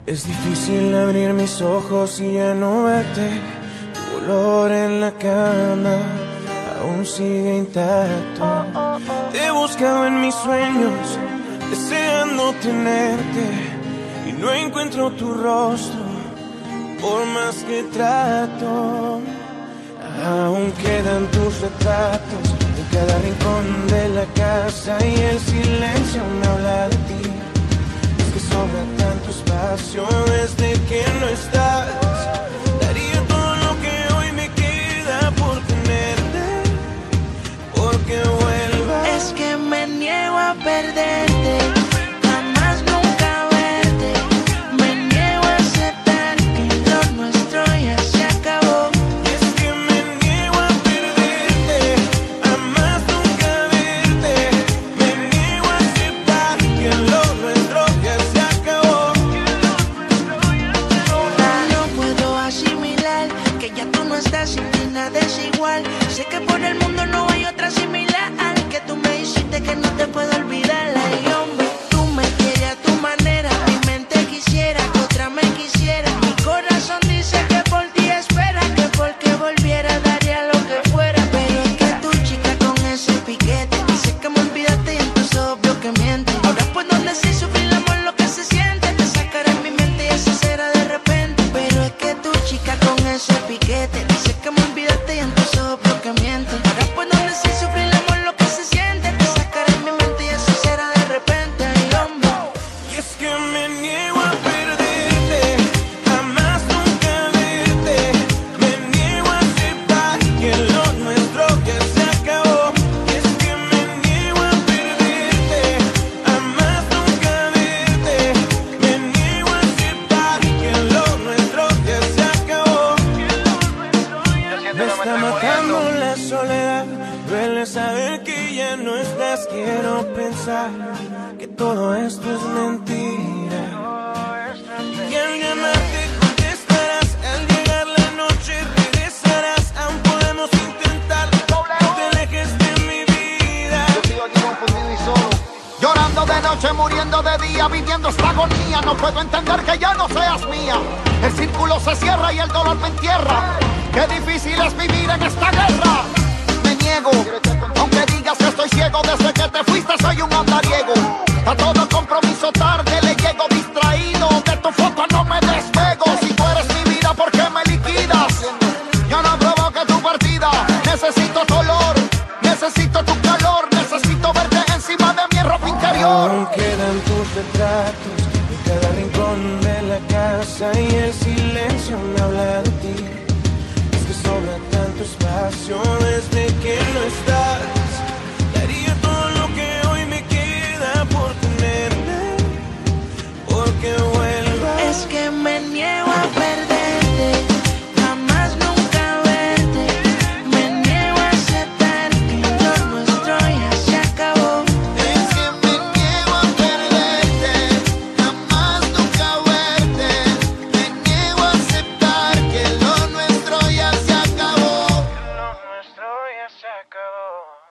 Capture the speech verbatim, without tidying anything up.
Es difícil abrir mis ojos y ya no verte. Tu olor en la cama aún sigue intacto. Te he buscado en mis sueños, deseando tenerte, y no encuentro tu rostro, por más que trato. Aún quedan tus retratos en cada rincón de la casa, y el silencio me habla de ti. Es que sobra tanto espacio desde que no estás. Daría todo lo que hoy me queda por tenerte, porque vuelvas. Es que me niego a perderte, jamás nunca verte. Me niego a aceptar que lo nuestro ya se acabó. Es que me niego a perderte, jamás nunca verte. Me niego a aceptar que lo nuestro ya se acabó. No puedo asimilar que ya tú no estás, sin ti nada es igual. Sé que por el mundo no hay otra similar, que tú me hiciste que no te puedo olvidar. Ay, hombre, tú me quieres a tu manera, mi mente quisiera que otra me quisiera. Mi corazón dice que por ti espera, que porque volviera daría lo que fuera. Pero es que tu chica con ese piquete dice que me olvidaste y entonces obvio que miente. Ahora puedo decir sufrir el amor lo que se siente, te sacaré en mi mente y eso será de repente. Pero es que tu chica con ese piquete dice que me olvidaste y entonces obvio que miente. Ahora puedo decir sufrir el amor lo que se siente, te sacaré en mi mente y eso será de repente. Ay, hombre. Y es que me niego a perderte, jamás nunca verte. Me niego a aceptar que lo nuestro ya se acabó. Y es que me niego a perderte, jamás nunca verte. Me niego a aceptar que lo nuestro ya se acabó. Me está matando la soledad, duele saber que ya no estás. Quiero pensar que todo esto es mentira, y al llamarte contestarás, al llegar la noche regresarás. Aún podemos intentar, no te alejes de mi vida. Yo sigo aquí confundido y solo, llorando de noche, muriendo de día, viviendo esta agonía. No puedo entender que ya no seas mía. El círculo se cierra y el dolor me entierra. Qué difícil es vivir en esta guerra. Me niego, aunque digas que estoy ciego. Desde que te fuiste soy un andariego. A todo compromiso tarde le llego, distraído. De tu foto no me despego. Si tú eres mi vida, ¿por qué me liquidas? Yo no provoqué tu partida. Necesito tu olor, necesito tu calor. Necesito verte encima de mi ropa interior. Aún quedan tus retratos en cada rincón de la casa, y el silencio me habla de ti. Es que sobra tanto espacio desde que no estás.